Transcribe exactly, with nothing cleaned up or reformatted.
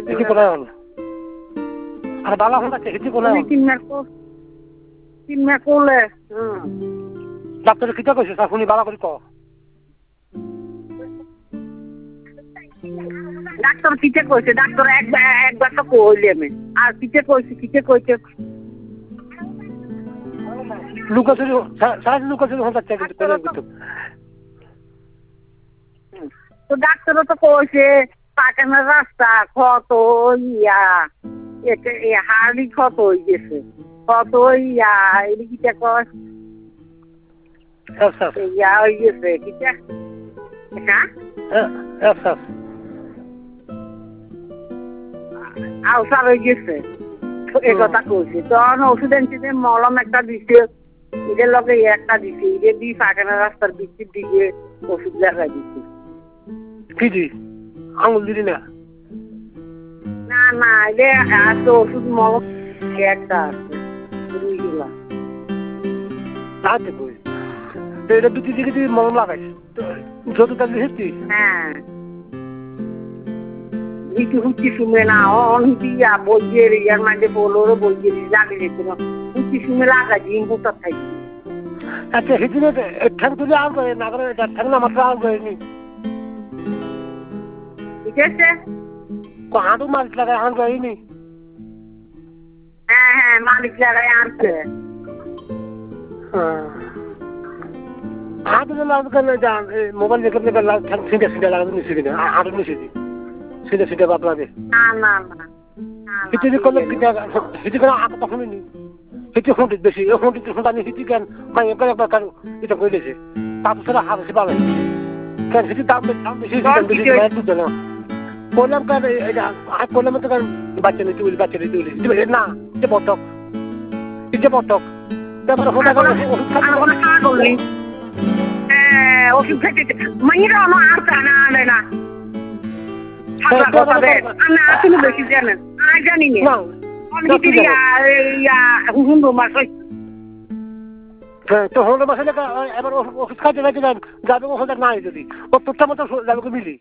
হিতি কোনায় হল আর বালা হল হিতি কোনায় তিন মাস তিন মাস করলে ডাক্তার কিটা কইছে শুনি বালা করে ক ডাক্তার কিটা কইছে ডাক্তার একবার একবার তো কইলে আমি আর কিটা কইছে কিটা কইছে লুকাচুরি সারা লুকাচুরি হল যাচ্ছে কিন্তু তো ডাক্তারও তো কইছে পাকানোর রাস্তা কত ইয়া হাড়ি কত হয়ে গেছে কত ইয়া এদিকে কয় ইয়া হয়ে গেছে কিটা হ্যাঁ আলসার হয়ে গেছে এ কথা কইছে তখন ওষুধ আনছি যে মলম একটা দিছে এদের লগে একটা দিছে এদের দিয়ে পাকানোর রাস্তার বৃষ্টির দিকে ওষুধ লাগাই দিচ্ছে কি দি আঙুল দিলি না না না এদের আছে ওষুধ মলম একটা আছে রুইগুলা তাতে কই এটা দুটি দিকে তুই মলম লাগাইস যত তার লিখেছি হ্যাঁ হিটু হুচি শুনে না অন দিয়া বইয়ের ইয়ার মাঝে বলোরও বইয়ের লাগে যেত না হুচি শুনে লাগা দিন কোথা থাকি আচ্ছা হিটু ঠ্যাং তুলে আউট করে না করে ঠ্যাং না মাত্র আউট করেনি ঠিক আছে হাঁটু মালিক লাগায় আউট করেনি হ্যাঁ হ্যাঁ মালিক লাগায় আনছে হাঁটু লাউড করে যান মোবাইল দেখে দেখে ঠ্যাং সিটে সিটে লাগাতে নিচে কিনে হাঁটু নিচে দি সিধে সিধে বাপলা দে না না না হিটি করলে হিটি করে আঁকা তখন নি হিটি খুঁটি বেশি এই খুঁটি খুঁটানি হিটি কেন মানে একবার একবার কারো এটা করে দিয়েছে তারপর সেটা হাত এসে পাবে কেন হিটি দাম দাম বেশি বেশি বুঝতে না করলাম কেন হাত করলাম তো কারণ বাচ্চা নিতে বলি বাচ্চা নিতে বলি না এটা বটক এটা বটক তারপরে হোটা করে ওষুধ খাবি হ্যাঁ ওষুধ খেতে মাইরা আমার আর জানা আনে না তুমি বেশি জানেন আর জানি না তো হলো মাসে এবার ওষুধ খাইতে যাইতে যাবে ওষুধ নাই যদি ও তোরটা মতো যাবে মিলি